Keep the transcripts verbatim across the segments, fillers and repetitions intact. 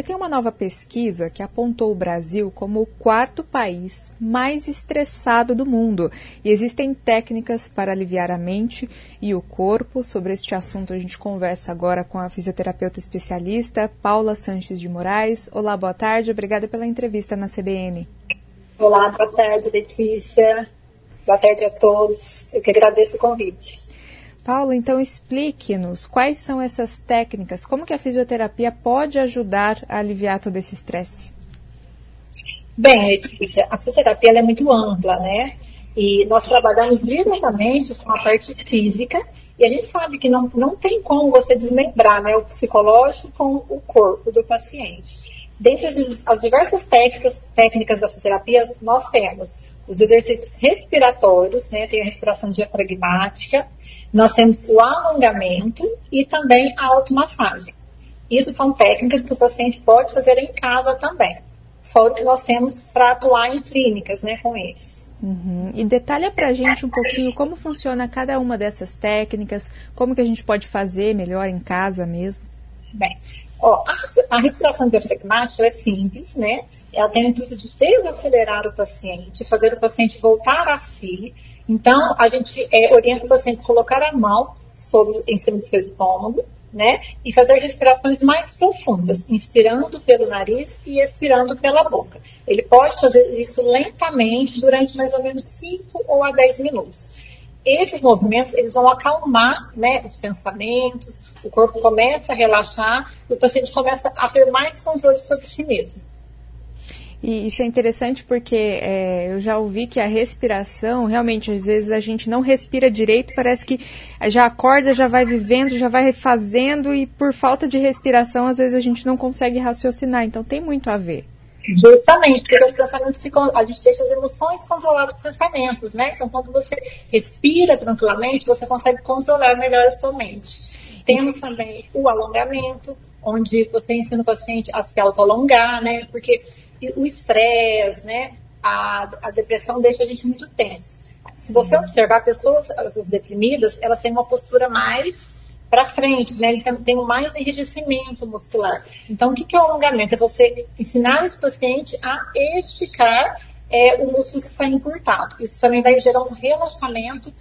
Tem uma nova pesquisa que apontou o Brasil como o quarto país mais estressado do mundo. E existem técnicas para aliviar a mente e o corpo. Sobre este assunto a gente conversa agora com a fisioterapeuta especialista Paula Sanches de Moraes. Olá, boa tarde. Obrigada pela entrevista na C B N. Olá, boa tarde, Letícia. Boa tarde a todos. Eu que agradeço o convite. Paula, então explique-nos quais são essas técnicas, como que a fisioterapia pode ajudar a aliviar todo esse estresse? Bem, Letícia, a fisioterapia ela é muito ampla, né? E nós trabalhamos diretamente com a parte física e a gente sabe que não, não tem como você desmembrar, né, o psicológico com o corpo do paciente. Dentre as, as diversas técnicas, técnicas da fisioterapia, nós temos os exercícios respiratórios, né, tem a respiração diafragmática, nós temos o alongamento e também a automassagem. Isso são técnicas que o paciente pode fazer em casa também, fora o que nós temos para atuar em clínicas, né, com eles. Uhum. E detalha para a gente um pouquinho como funciona cada uma dessas técnicas, como que a gente pode fazer melhor em casa mesmo. Bem, ó, a, a respiração diafragmática é simples, né? Ela tem o intuito de desacelerar o paciente, fazer o paciente voltar a si. Então, a gente é, orienta o paciente a colocar a mão sobre, em cima do seu estômago, né? E fazer respirações mais profundas, inspirando pelo nariz e expirando pela boca. Ele pode fazer isso lentamente durante mais ou menos cinco ou a dez minutos. Esses movimentos, eles vão acalmar, né, os pensamentos, o corpo começa a relaxar e o paciente começa a ter mais controle sobre si mesmo. E isso é interessante porque é, eu já ouvi que a respiração, realmente, às vezes a gente não respira direito, parece que já acorda, já vai vivendo, já vai fazendo e por falta de respiração, às vezes a gente não consegue raciocinar, então tem muito a ver. Justamente, porque os pensamentos ficam, a gente deixa as emoções controlar os pensamentos, né? Então, quando você respira tranquilamente, você consegue controlar melhor a sua mente. Temos também o alongamento, onde você ensina o paciente a se auto-alongar, né? Porque o estresse, né? A, a depressão deixa a gente muito tenso. Se você observar pessoas as deprimidas, elas têm uma postura mais para frente, né? Ele tem, tem mais enrijecimento muscular. Então, o que, que é o alongamento? É você ensinar esse paciente a esticar é, o músculo que está encurtado. Isso também vai gerar um relaxamento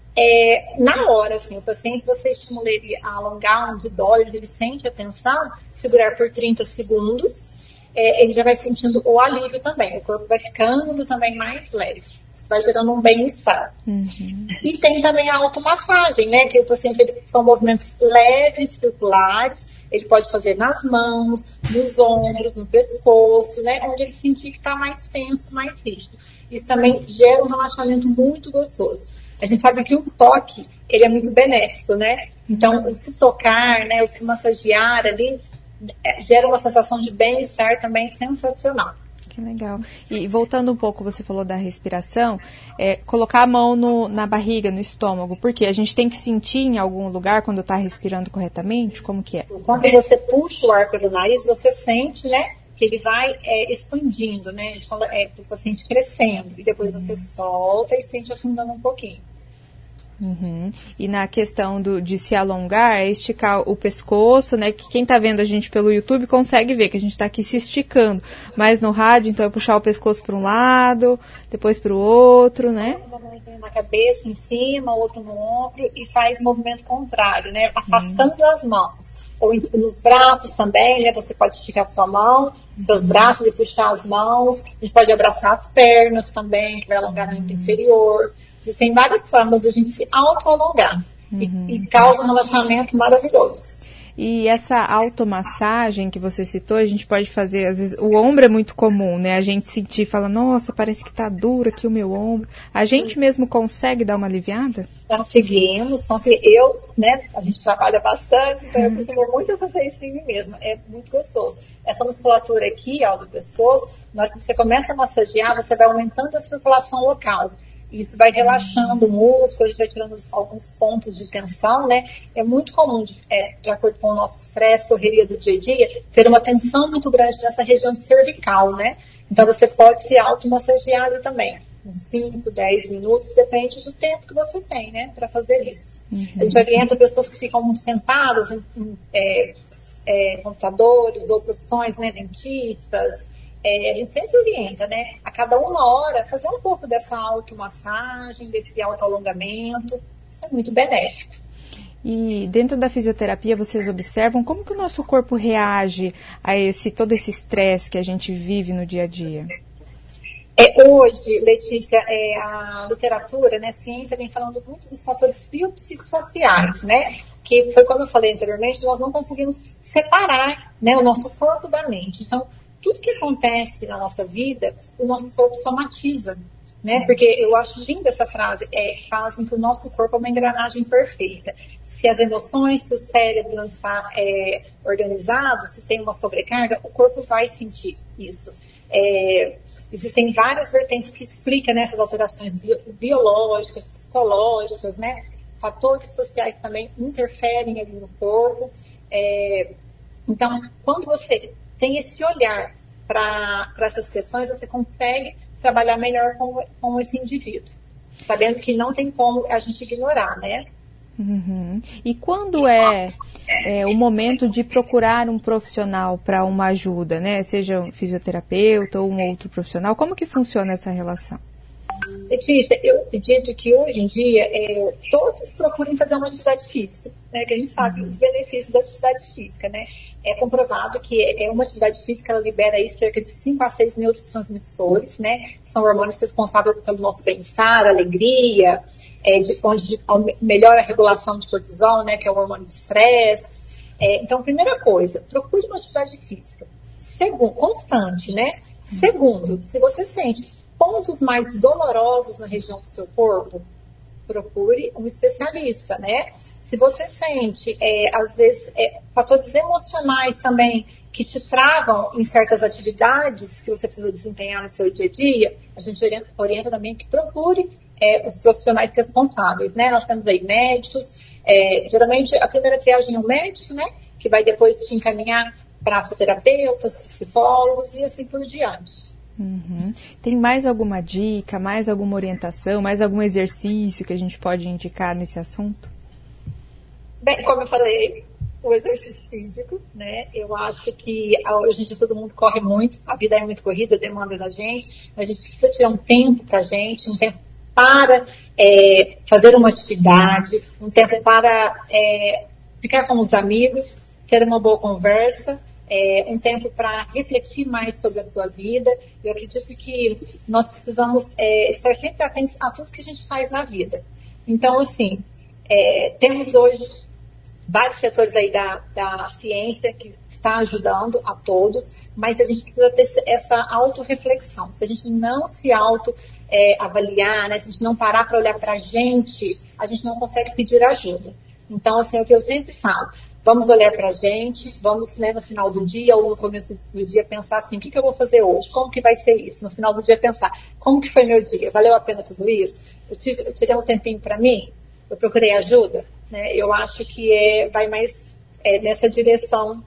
é, na hora, assim. O paciente, você estimula ele a alongar onde dói, onde ele sente a tensão, segurar por trinta segundos, é, ele já vai sentindo o alívio também. O corpo vai ficando também mais leve. Vai gerando um bem-estar. Uhum. E tem também a automassagem, né? Que o paciente, ele, são movimentos leves, circulares, ele pode fazer nas mãos, nos ombros, no pescoço, né? Onde ele sentir que está mais tenso, mais rígido. Isso também gera um relaxamento muito gostoso. A gente sabe que o toque, ele é muito benéfico, né? Então, o se tocar, né? O se massagear ali, gera uma sensação de bem-estar também sensacional. Que legal. E voltando um pouco, você falou da respiração, é, colocar a mão no, na barriga, no estômago, porque a gente tem que sentir em algum lugar quando está respirando corretamente? Como que é? Quando você puxa o ar pelo nariz, você sente, né, que ele vai é, expandindo, né, a gente fala, é, o paciente crescendo, e depois você solta e sente afundando um pouquinho. Uhum. E na questão do, de se alongar, é esticar o pescoço, né? Que quem está vendo a gente pelo YouTube consegue ver que a gente está aqui se esticando. Mas no rádio, então, é puxar o pescoço para um lado, depois para o outro, né? Uma mãozinha na cabeça, em cima, outro no ombro, e faz movimento contrário, né? Afastando uhum. as mãos. Ou nos braços também, né? Você pode esticar a sua mão, seus braços e puxar as mãos. A gente pode abraçar as pernas também, que vai alongar o membro inferior. Existem várias formas de a gente se auto-alongar uhum. e, e causa um relaxamento maravilhoso. E essa automassagem que você citou, a gente pode fazer, às vezes, o ombro é muito comum, né? A gente sentir e fala, nossa, parece que tá duro aqui o meu ombro. A gente mesmo consegue dar uma aliviada? Conseguimos, conseguimos. Eu, né, a gente trabalha bastante, então eu costumo muito fazer isso em mim mesma. É muito gostoso. Essa musculatura aqui, ó, do pescoço, na hora que você começa a massagear, você vai aumentando a circulação local. Isso vai relaxando o músculo, a gente vai tirando alguns pontos de tensão, né? É muito comum, de, é, de acordo com o nosso estresse, correria do dia a dia, ter uma tensão muito grande nessa região cervical, né? Então, você pode se automassagear ali também. Uns cinco, dez minutos, depende do tempo que você tem, né? Para fazer isso. Uhum. A gente orienta pessoas que ficam muito sentadas, em, em, é, é, computadores ou profissões, né, dentistas, é, a gente sempre orienta, né, a cada uma hora fazer um pouco dessa automassagem, desse autoalongamento. Isso é muito benéfico. E dentro da fisioterapia vocês observam como que o nosso corpo reage a esse todo esse estresse que a gente vive no dia a dia? É, hoje, Letícia, é, a literatura, né, a ciência vem falando muito dos fatores biopsicossociais, né? Que foi como eu falei anteriormente, nós não conseguimos separar, né, o nosso corpo da mente. Então, tudo que acontece na nossa vida, o nosso corpo somatiza, né? Porque eu acho linda essa frase, é, que fala assim que o nosso corpo é uma engrenagem perfeita. Se as emoções, se o cérebro não está é, organizado, se tem uma sobrecarga, o corpo vai sentir isso. É, existem várias vertentes que explicam, né, essas alterações bio, biológicas, psicológicas, né? Fatores sociais também interferem ali no corpo. É, então, quando você tem esse olhar para essas questões, você consegue trabalhar melhor com, com esse indivíduo, sabendo que não tem como a gente ignorar, né? Uhum. E quando é, é o momento de procurar um profissional para uma ajuda, né? Seja um fisioterapeuta ou um outro profissional, como que funciona essa relação? Letícia, eu acredito que hoje em dia é, todos procurem fazer uma atividade física, né? Que a gente sabe os benefícios da atividade física, né? É comprovado que é uma atividade física, ela libera aí cerca de cinco a seis neurotransmissores, né? São hormônios responsáveis pelo nosso bem-estar, alegria, é, de, onde melhora a regulação de cortisol, né? Que é o hormônio de estresse. É, então, primeira coisa, procure uma atividade física. Segundo, constante, né? Segundo, se você sente pontos mais dolorosos na região do seu corpo, procure um especialista, né? Se você sente, é, às vezes, é, fatores emocionais também que te travam em certas atividades que você precisa desempenhar no seu dia a dia, a gente orienta, orienta também que procure é, os profissionais responsáveis, né? Nós temos aí médicos, é, geralmente a primeira triagem é o médico, né? Que vai depois te encaminhar para fisioterapeutas, psicólogos e assim por diante. Uhum. Tem mais alguma dica, mais alguma orientação, mais algum exercício que a gente pode indicar nesse assunto? Bem, como eu falei, o exercício físico, né? Eu acho que hoje em dia todo mundo corre muito, a vida é muito corrida, demanda da gente, mas a gente precisa tirar um tempo pra gente, um tempo para é, fazer uma atividade, um tempo para é, ficar com os amigos, ter uma boa conversa, é, um tempo para refletir mais sobre a tua vida. Eu acredito que nós precisamos é, estar sempre atentos a tudo que a gente faz na vida. Então, assim, é, temos hoje vários setores aí da, da ciência que está ajudando a todos, mas a gente precisa ter essa autorreflexão. Se a gente não se auto é, avaliar, né, se a gente não parar para olhar para a gente, a gente não consegue pedir ajuda. Então, assim, é o que eu sempre falo. Vamos olhar para a gente, vamos, né, no final do dia ou no começo do dia pensar assim, o que, que eu vou fazer hoje? Como que vai ser isso? No final do dia pensar, como que foi meu dia? Valeu a pena tudo isso? Eu, tive, eu tirei um tempinho para mim? Eu procurei ajuda? Né? Eu acho que é, vai mais é, nessa direção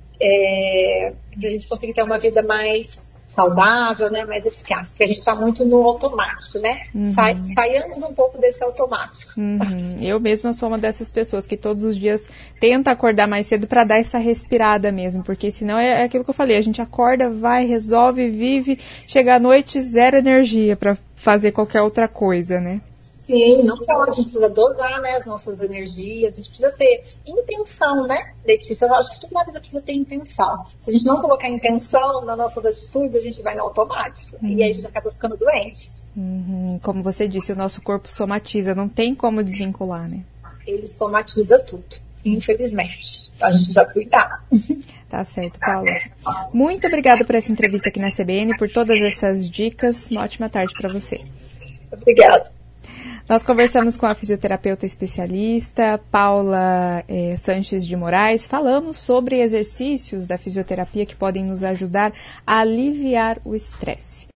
é, para a gente conseguir ter uma vida mais saudável, né, mais eficaz, porque a gente está muito no automático, né? Uhum. Sai, saiamos um pouco desse automático. Uhum. Eu mesma sou uma dessas pessoas que todos os dias tenta acordar mais cedo para dar essa respirada mesmo, porque senão é aquilo que eu falei, a gente acorda, vai, resolve, vive, chega à noite, zero energia para fazer qualquer outra coisa, né? Sim, não só, a gente precisa dosar, né, as nossas energias, a gente precisa ter intenção, né, Letícia? Eu acho que tudo na vida precisa ter intenção. Se a gente não colocar intenção nas nossas atitudes, a gente vai no automático. Uhum. E aí a gente acaba ficando doente. Uhum. Como você disse, o nosso corpo somatiza, não tem como desvincular, né? Ele somatiza tudo, infelizmente. Então a gente precisa cuidar. Tá certo, Paula. Muito obrigada por essa entrevista aqui na C B N, por todas essas dicas. Uma ótima tarde para você. Obrigada. Nós conversamos com a fisioterapeuta especialista Paula eh, Sanches de Moraes. Falamos sobre exercícios da fisioterapia que podem nos ajudar a aliviar o estresse.